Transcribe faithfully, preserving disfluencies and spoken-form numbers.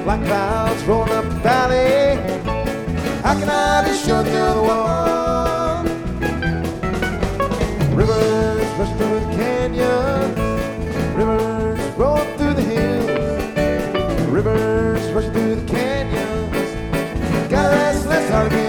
like clouds rolling up the valley. How can I be sure you're the one? Rivers rush through the canyon, rivers roll through the hills, rivers rush through the canyons. Got a restless heart.